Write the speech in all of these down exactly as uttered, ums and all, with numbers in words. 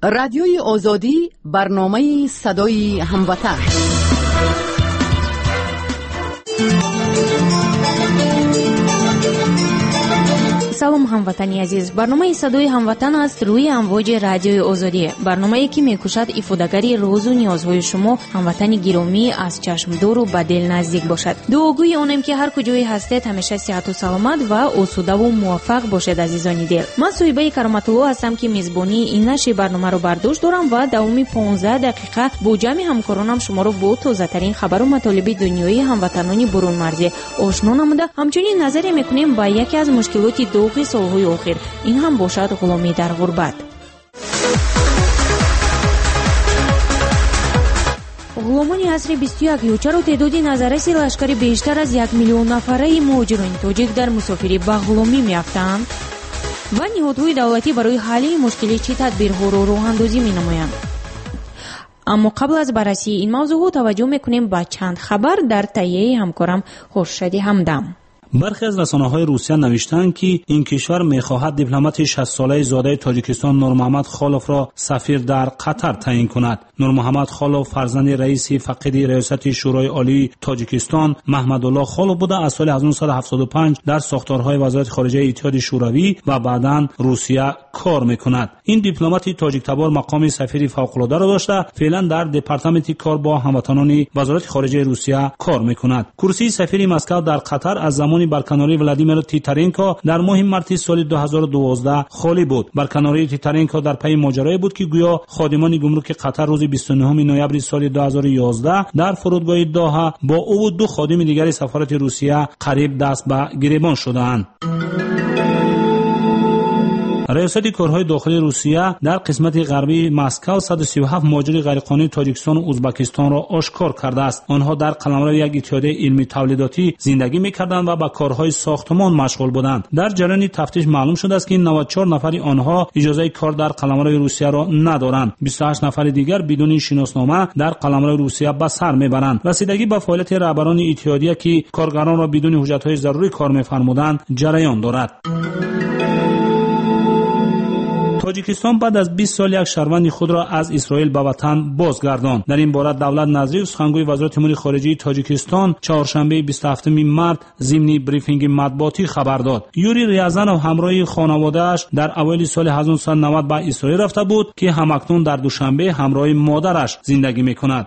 رادیوی آزادی، برنامه صدای هموطن. سلام هموطنی عزیز، برنامه صدای هموطن است روی امواج رادیوی آزادی. برنامه‌ای که می‌کوشد افاده‌گری روز و نیازهای شما هموطن گرامی از چشم دور و به دل نزدیک باشد. دعاگوی آنم که هر کجای هستید همیشه صحت و سلامت و آسوده و موفق باشید عزیزان دل. من صویبه کرامت الله هستم که میزبانی این نشر برنامه رو بر دوش دارم و دوام پانزده دقیقه با جمع همکارانم شما رو با تازه‌ترین خبر و مطالب دنیایی هموطنان برون مرزی آشنا نموده. همچنین نظری می‌کنیم با یکی از مشکلات دو سالهای آخر، این هم باشد غلامی در غربت. غلامان عصر بیست و یک یوچه را تعداد نظررس لشکر بیشتر از یک میلیون نفره مهاجران تاجیک در مسافری به غلامی می‌افتند و نهادهای دولتی برای حل مشکل چه تدبیرها را راه اندازی می‌نمایند. اما قبل از بررسی این موضوع توجه می‌کنیم به چند خبر در تهیه همکارم خورشید همدم. برخی از رسانه‌های روسیه نوشتند که این کشور می‌خواهد دیپلمات شصت ساله زاده تاجیکستان نور محمد خالوف را سفیر در قطر تعیین کند. نور محمد خالوف فرزند رئیس فقید ریاست شورای عالی تاجیکستان محمدالله خالوف بوده. از سال هزار و نهصد و هفتاد و پنج در ساختارهای وزارت خارجه اتحاد شوروی و بعداً روسیه کار می‌کند. این دیپلمات تاجیک تبار مقام سفیر فوق‌العاده را داشته. فعلا در دپارتمان کار با هموطنان وزارت خارجه روسیه کار می‌کند. کرسی سفیر مسکو در قطر از زمان برکناری ولادیمیر تیتارنکو در ماه مارس سال دو هزار و دوازده خالی بود. برکناری تیتارنکو در پی ماجرایی بود که گویا خادمان گمرک قطر روز بیست و نه نوامبر سال دو هزار و یازده در فرودگاه دوحه با او و دو خادم دیگر سفارت روسیه قریب دست به گریبان شدند. ریاست کارهای داخلی روسیه در قسمت غربی مسکو صد و سی و هفت مهاجر غیرقانونی تاجیکستان و ازبکستان را آشکار کرده است. آنها در قلمرو یک اتحادیه علمی تولیداتی زندگی می‌کردند و به کارهای ساختمان مشغول بودند. در جریان تفتیش معلوم شده است که نود و چهار نفر آنها اجازه کار در قلمرو روسیه را ندارند. بیست و هشت نفر دیگر بدون شناسنامه در قلمرو روسیه به سر میبرند. رسیدگی به فعالیت رهبران اتحادیه که کارگران را بدون حجت‌های ضروری کار می‌فرمودند جریان دارد. تاجیکستان بعد از بیست سال یک شهروند خود را از اسرائیل به وطن بازگرداند. در این باره دولت نظری سخنگوی وزارت امور خارجه تاجیکستان چهارشنبه بیست و هفتم مارس ضمن بریفینگ مطبوعاتی خبر داد. یوری ریازانوف همراه خانواده‌اش در اوایل سال هزار و نهصد و نود به اسرائیل رفته بود که همکنون در دوشنبه همراه مادرش زندگی می‌کند.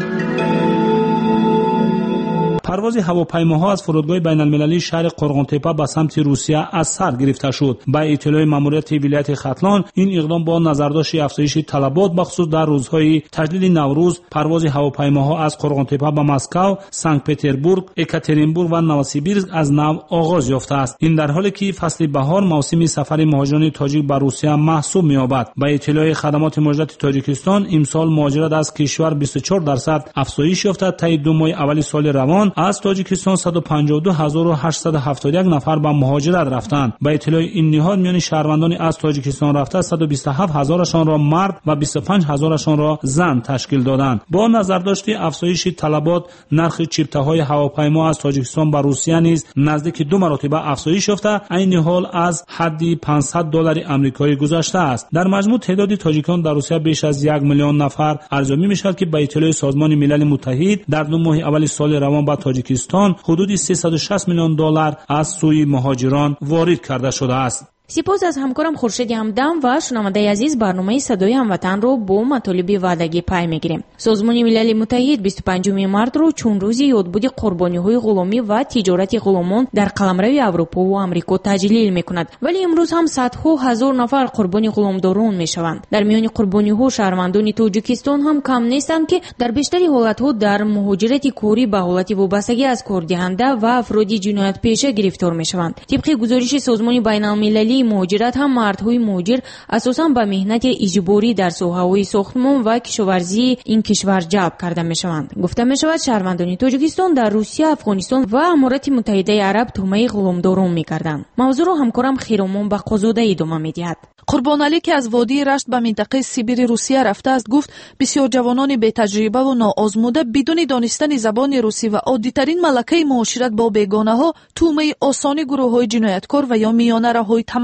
پرواز هواپیماها از فرودگاه بین‌المللی شهر قرغن‌تپه به سمت روسیه از سر گرفته شد. با اطلاع ماموریت ولایت ختلان این اقدام با نظرداشت افزایش طلبات بخصوص در روزهای تجدید نوروز پرواز هواپیماها از قرغن‌تپه به مسکو، سنت پترزبورگ، اکاترینبورگ و نوسیبیرسک از نو آغاز یافته است. این در حالی که فصل بهار موسم سفر مهاجران تاجیک به روسیه محسوب می‌یابد. با اطلاع خدمات مهاجرت تاجیکستان امسال مهاجرت از کشور بیست و چهار درصد افزایش یافته. تا دو ماه اول سال روان از تاجیکستان صد و پنجاه و دو هزار و هشتصد و هفتاد و یک نفر به مهاجرت رفتند. با اطلاع این نهاد میان شهروندان از تاجیکستان رفته صد و بیست و هفت هزارشان را مرد و بیست و پنج هزارشان را زن تشکیل دادند. با نظرداشت افزایش طلبات نرخ چیپته‌های هواپیما از تاجیکستان به روسیه نیز نزدیک دو مرتبه افزایش یافته. این حال از حد پانصد دلار آمریکایی گذشته است. در مجموع تعداد تاجیکان در روسیه بیش از یک میلیون نفر ارزیابی می‌شود که با اطلاع سازمان ملل متحد در دو ماه اول سال روان با تاجیکستان حدود سیصد و شصت میلیون دلار از سوی مهاجران وارد کرده شده است. سپاس از همکارم خورشید همدم و شنونده عزیز. برنامه صدای هموطن رو با مطالب وعدگی پای میگیریم. سازمان ملل متحد بیست و پنجم مارس رو چون روز یادبود قربانی‌های غلامی و تجارت غلامان در قلمرو اروپا و آمریکا تجلیل میکند. ولی امروز هم صدها هزار نفر قربانی غلامداران میشوند. در میان قربانی‌ها شهروندان تاجیکستان هم کم نیستند که در بیشتر حالت‌ها در مهاجرت کاری به حالت وابستگی از کاردهنده و افراد جنایت پیشه گرفتار میشوند. طبق گزارش سازمان بین‌المللی مهاجرت هم مردهای مهاجر اساساً به مهنت اجباری در ساحه‌های ساختمان و کشاورزی این کشور جلب کرده میشوند. گفته میشود شهروندان تاجیکستان در روسیه، افغانستان و امارات متحده عرب تهمه غلامداران میکردند. موضوع را همکارم خیرمان به قزوده ادامه میدهد. قربانعلی که از وادی رشت به منطقه سیبیر روسیه رفته است گفت بسیار جوانان بی تجربه و ناآزموده بدون دانستن زبان روسی و عادی‌ترین ملکه معاشرت با بیگانه‌ها تهمه آسانی گروه‌های جنایتکار و یا میانه راه‌های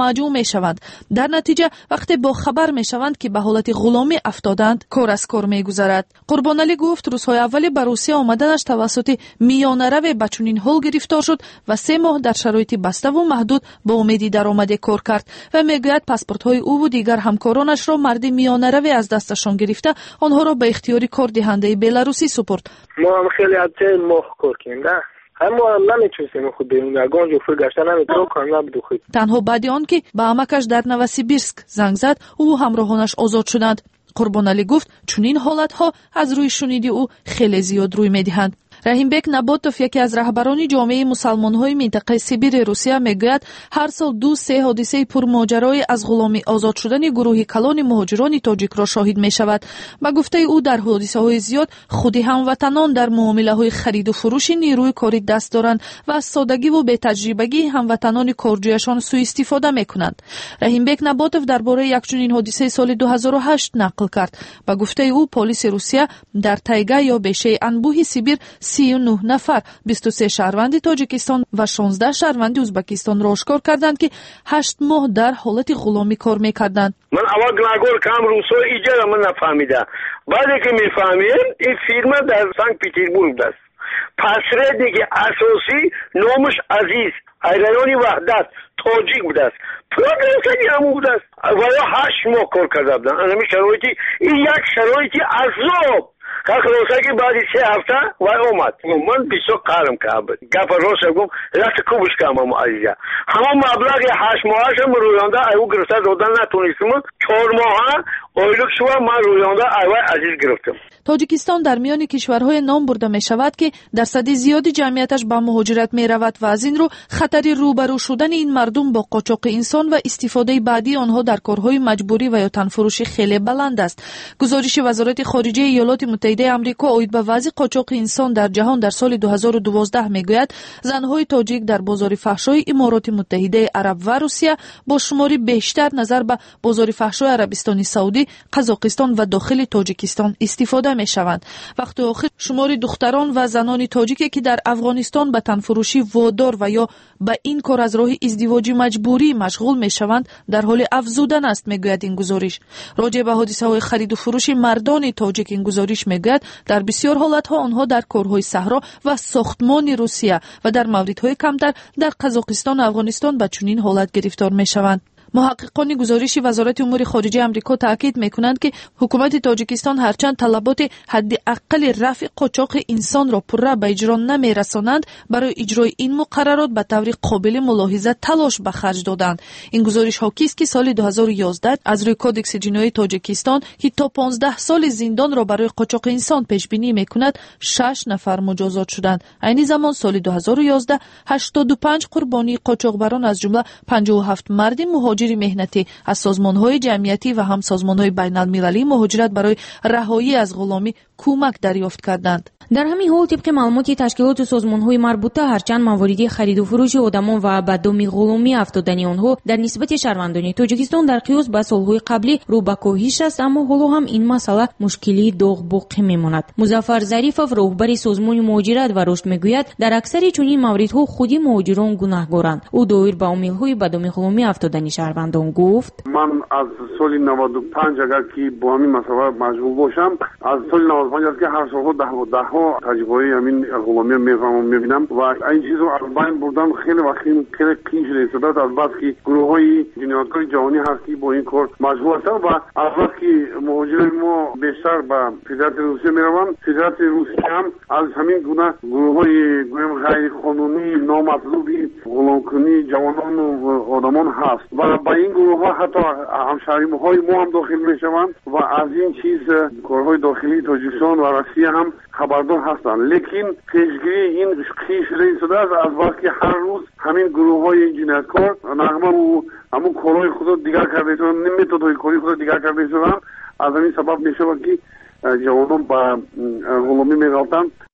مجموع میشوند. در نتیجه وقتی با خبر میشوند که به حالت غلامی افتادند کار از کار میگذرد. قربانعلی گفت روزهای اولی به روسیه آمدنش توسط میانه‌رو به چنین حال گرفتار شد و سه ماه در شرایط بسته و محدود با امیدی درآمد کار کرد و میگوید پاسپورت‌های او و دیگر همکارانش را مرد میانه‌رو از دستشان گرفته آنها را به اختیار کار دهنده بلاروسی سپرد. ما هم خیلی از ماه کار کردیم اما هم نمیتونستیم خود بیرون در گنج و فرگشته نمیتونم کنم نبدوخید. تنها بعد آن که به امکش در نوسیبیرسک زنگ زد او همراهانش آزاد شدند. قربانعلی گفت چنین حالتها از روی شنیدی او خیلی زیاد روی میدهند. رحیمبек نباتов یکی از رهبران جامعه مسلمان‌های منطقه سیبیر روسیه میگوید هر سال دو سه حادثه پرماجرای از غلامی آزاد شدن گروه کلان مهاجران تاجیک را شاهد میشود. با گفته او در حادثه‌های زیاد خود هموطنان در معامله‌های خرید و فروش نیروی کاری دست دارند و از سادگی و بی‌تجربگی هموطنان کارجویشان سوء استفاده میکنند. رحیمبek نباتov درباره یک چنین حادثه سال دو هزار و هشت نقل کرد. با گفته او پلیس روسیه در تایگا یا بیشه انبوه سیبیر سی و نه نفر بیست و سه شهروند تاجیکستان و شانزده شهروند ازبکستان را آشکار کردند که هشت ماه در حالت غلامی کار میکردند. من اول نگور کام روسو ایجا من نفهمیدم. بعدی که میفهمیم این فیرما در سانت پترزبورگ است. پسره دیگه اساسی نامش عزیز ایرانی وحدت تاجیک بوده است. پروگرام که همون بوده است. ولی هشت ماه کار کرده بودن. همین شرایطی این یک شرایطی عذاب. که خلاصه که بعدی سه هفته و اومد من بیسو قرم کرد گپ راست گفتم لست کوبش کردم عزیزه همون مبلغ هشت ماهش هم رویانده ایو گرفته دادن نتونستم چهار ماه اویلوک شو من رویانده ایو عزیز گرفتم. تاجیکستان در میان کشورهای نام برده می شود که درصد زیادی جمعیتش به مهاجرت می رود و از این رو خطر روبرو شدن این مردم با قاچاق انسان و استفاده بعدی آنها در کارهای مجبوری و یا تنفروشی خیلی بلند است. گزارش وزارت خارجه ایالات متحده آمریکا اوید به وضع قاچاق انسان در جهان در سال دو هزار و دوازده میگوید زنهای تاجیک در بازار فحشای امارات متحده عرب و روسیه با شماری بیشتر نظر به بازار فحشای عربستان سعودی، قزاقستان و داخل تاجیکستان استفاده می شوند. وقت آخر شمار دختران و زنان تاجیکی که در افغانستان به تنفروشی وادار و یا به این کار از راه ازدواج مجبوری مشغول می شوند در حال افزودن است میگوید این گزارش. راجع به حادثه های خرید و فروش مردان تاجیک این گزارش میگوید در بسیار حالتها آنها در کارهای صحرا و ساختمان روسیه و در موردهای کمتر در قزاقستان و افغانستان به چنین حالت گرفتار می شوند. محققان گزارش وزارت امور خارجه آمریکا تاکید میکنند که حکومت تاجیکستان هرچند طلبات حداقل رفع قاچاق انسان را پرره به اجرا نمیرسانند برای اجرای این مقررات به طور قابل ملاحظه تلاش به خرج دادند. این گزارش حاکی است که سال دو هزار و یازده از روی کدکس جنایی تاجیکستان که تا پانزده سال زندان را برای قاچاق انسان پیش بینی میکند شش نفر مجازات شدند. عین زمان سال دو هزار و یازده هشتاد و پنج قربانی قاچاقبران از جمله پنجاه و هفت مرد مهاجر مهنتی از سازمان‌های جمعیتی و هم سازمان‌های بین‌المللی مهاجرت برای رهایی از غلامی کمک دریافت کردند. در همین حال طبق معلومات تشکیلات و سازمان‌های مربوطه هرچند موارد خرید و فروش آدمان و به دام غلامی افتادن آنها در نسبت شهروندان تاجیکستان در قیاس با سال‌های قبلی رو به کاهش است، اما حالا هم این مسئله مشکلی داغ باقی میماند. مظفر ظریفов راهبر سازمان مهاجرت و رشد میگوید در اکثر چنین موردها خودی مهاجران گناهکارند. او دایر به عامل‌های به دام غلامی افتادن شهروندان گفت من از سال نود و پنج اگر که با همین مسئله مشغول باشم از سال نود و پنج است که هر سال ده و ده ها تجربه همین غلامی میفهمم میبینم و این چیزو از بین بردن خیلی وقتی خیلی قیش رسیده است. از بس که گروه های جنایتکار جهانی هست که با این کار مشغول هستند و از بس که مهاجران ما بیشتر به فدراسیون روسیه میروند، فدراسیون روسیه هم از همین گونه گروه های غیر قانونی نامطلوبی غلامکنی جوانان و آدمان هست و با این گروه ها حتی همشهری های ما هم داخل میشوند و از این چیز کارهای داخلی تاجیکستان و روسیه هم خبردار هستند. لیکن پیشگیری این خیش رسیده است از وقتی هر روز همین گروه های جنایتکار نغمه و همون کارهای خود دیگر کرده شدن، نمیتودهای کاری خود دیگر کرده شدن، از همین سبب میشه که جوانان به غلامی میغلطند.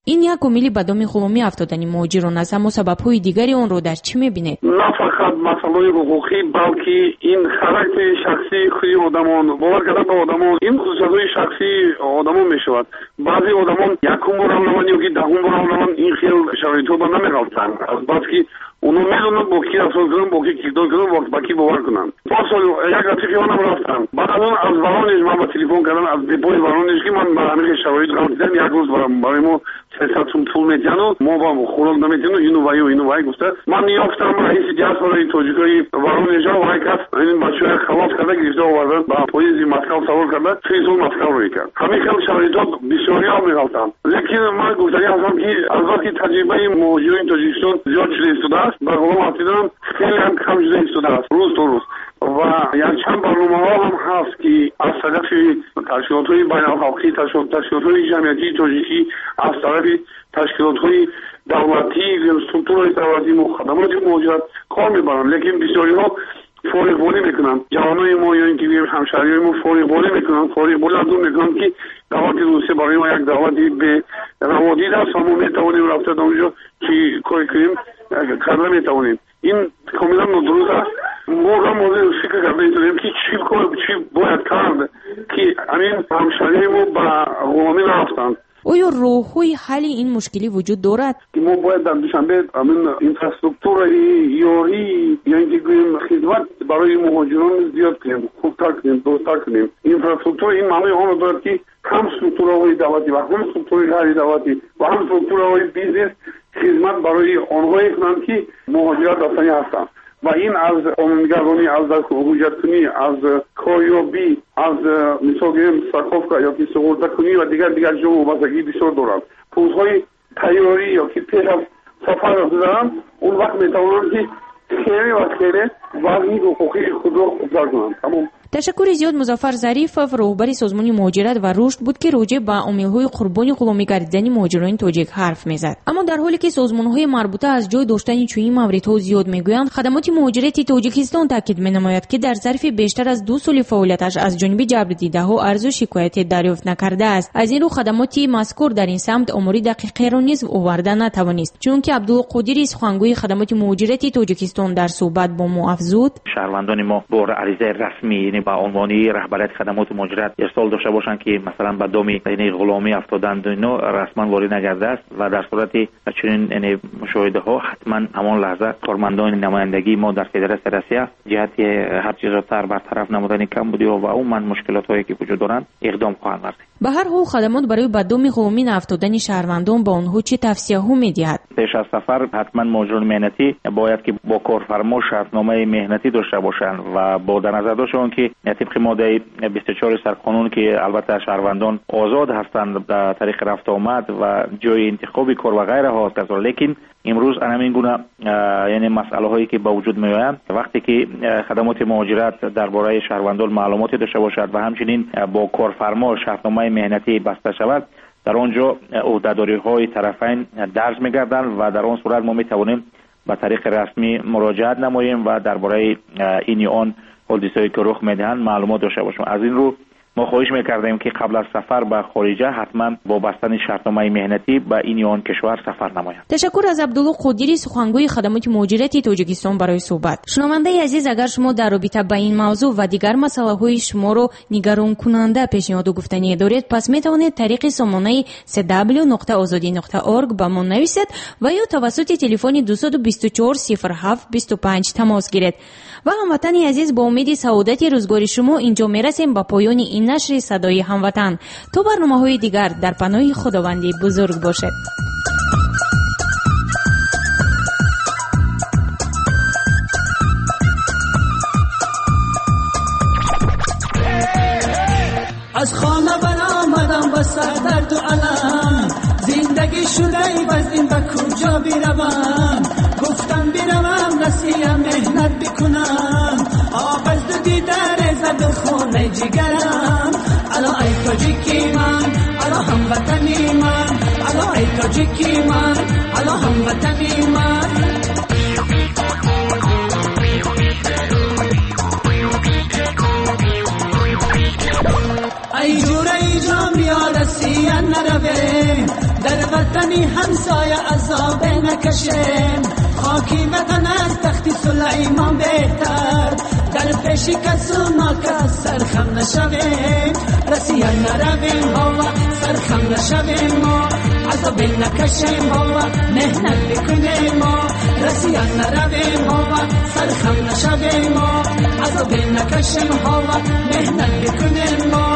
این یک عامل به دام غلامی افتادن مهاجران است، اما سبب‌های دیگری آن را در چی می‌بینید؟ نه فقط مسئله حقوقی بلکه این خاراکتر شخصی خود آدمان، باور کردن به آدمان، این خصوصیت‌های شخصی آدمان میشود. بعضی آدمان یکم بار اولان یا که دهم بار اولان این خیلی شرایط‌ها با نمی‌رفتن، از بس که اونو میدونن با کی اصلا کنن، با کی کردن کنن، وقت با کی باور کنن. پس یک رفیقی منم رفتم، بعد از اون از ورانش من با تلفن کردم از دیپوی ورانش که من به همین شرایط قرار دیدم، یک روز برام برای ما سیصد سوم پول میدن و ما با خوراک نمیدن و اینو وای و اینو وای گفته. من یافتم رئیس دیاسپورای تاجیکای ورانش و وای کس این بچه‌ها خلاص کرده گرفته آوردن با پلیس مسکو سوار کرده سه سال مسکو رو کرد. همین کم شرایطات بسیاری هم می‌گفتن. لیکن من گفتم هستم که از وقتی تجربه مهاجرین تاجیکستان زیاد شده است با غلام افزودن خیلی هم کم شده است روز تا روز و یک چند برنامه ها هم هست که از طرف تشکیلات های بین الحقی تشکیلات های جمعیتی تاجیکی از طرف تشکیلات های دولتی سترکتور های دولتی خدمات مهاجرت کار میبرن، لیکن بسیاری ها فارغ بالی میکنن. جوانای ما یا اینکه همشهری ما فارغ بالی میکنن، فارغ بالی از اون میکنن که دولت روسیه برای ما یک دولتی به روادید است و ما میتوانیم رفته در اونجا که کاری کنیم کرده میتوانیم. این کاملا نادرست است. ما هم موضوع فکر کرده ایتونیم که چی چی باید کرد که همین همشهری ما به غلامی نرفتند. آیا راه‌های حل این مشکلی وجود دارد؟ ما باید در دوشنبه همین اینفراستراکچور یاری یا اینکه خدمت برای مهاجران زیاد کنیم، خوبتر کنیم، درست‌تر کنیم. اینفراستراکچور این معنی آن دارد که هم ستورهای دولتی و هم ستورهای غیر دولتی و هم ستورهای بیزنس خدمت برای آنهایی کنند که مهاجرت داشتنی هستند و این از قانونگرانی، از حجت‌کنی، از کاریابی، از مثال گیریم سرکافکا یا که سقوط‌کنی و دیگر دیگر جمع و بستگی بسیار دارند. پوزهای تیاری یا که پیش از سفر دارند اون وقت میتوانند که خیلی و خیلی وضعی حقوقی خود را خوبتر کنند. تمام. تشکر زیاد مظفر ظریفов راهبر سازمان مهاجرت و رشد بود که راجع به عامل‌های قربانی غلامی گردیدن مهاجران تاجیک حرف می‌زد. اما در حالی که سازمان‌های مربوطه از جای داشتن چنین موردها زیاد می‌گویند، خدمات مهاجرتی تاجیکستان تاکید می‌نماید که در ظرف بیشتر از دو سال فعالیتش از جانب جبردیده‌ها عرض و شکایتی دریافت نکرده است. از این رو خدمات مذکور در این سمت امور دقیقی را نیز آورده نتوانست، چون که عبدالقادری سخنگوی خدمات مهاجرتی تاجیکستان در صحبت با ما افزود: شهروندان ما با عریضه رسمی با عنوانی رهبریت خدمات مهاجرت ارسال داشته باشند که مثلا به دام یعنی غلامی افتادند و اینا رسما وارد نگرده است و در صورت چنین یعنی مشاهده ها حتما همان لحظه کارمندان نمایندگی ما در فدراسیون روسیه جهت هر چیز را تر برطرف نمودن کم بودی و عموما مشکلات هایی که وجود دارند اقدام خواهند کرد. به هر حال خدمات برای به دام غلامی افتادن شهروندان با آنها چه توصیه ها می‌دهد؟ پیش از سفر حتما مهاجران مهنتی باید که با کارفرما شرطنامه مهنتی داشته باشند و با در نظر داشتن که طبق ماده بیست و چهار سرقانون که البته شهروندان آزاد هستند در طریق رفت آمد و جای انتخاب کار و غیره ها است، لیکن امروز همین گونه یعنی مسئله هایی که با وجود می آیند وقتی که خدمات مهاجرت درباره شهروندان معلوماتی داشته باشد و همچنین با کارفرما شرطنامه مهنتی بسته شود، در آنجا عهده‌داری های طرفین درج می‌گردند و در آن صورت ما می‌توانیم به طریق رسمی مراجعت نماییم و درباره این یا آن حادثه‌ای که رخ می‌دهند معلومات داشته باشیم. از این رو ما خواهش می‌کردیم که قبل از سفر به خارجه حتما با بستن شرطنامه مهنتی به این یا آن کشور سفر نمایند. تشکر از عبدالله قادری سخنگوی خدمات مهاجرتی تاجیکستان برای صحبت. شنونده عزیز، اگر شما در رابطه با این موضوع و دیگر مسائل شما رو نگران کننده پیشنهاد و گفتنی دارید، پس میتوانید طریق سامانه سه دبلیو نقطه آزادی نقطه اورگ با ما نویسید و یا توسط تلفن دو دو چهار صفر هفت دو پنج تماس گیرید. و هموطن عزیز، با امید سعادت روزگار شما اینجا میرسیم با پایان این نشر صدای هموطن. تا برنامه‌های دیگر در پناه خداوندی بزرگ باشد. از خانه برآمدم با سر درد و علم، زندگی شده بس این به کجا بروم، گفتم بروم نسیه مهنت بکنم، آب از دو دیدر زد خونه جگرم، الا ای تاجیکی من، الا هموطنی من، الا ای تاجیکی من، الا هموطنی من. ای جور ای جام یا رسیه نروه، در وطنی همسایه عذاب نکشیم خاکی وطن از تخت سلیمان بهتر در پیش کسو ناکس سرخم نشویم رسیان نرویم هوا سرخم نشویم ما عذاب نکشیم هوا مهنت بکنیم ما رسیان نرویم هوا سرخم نشویم ما عذاب نکشیم هوا مهنت بکنیم ما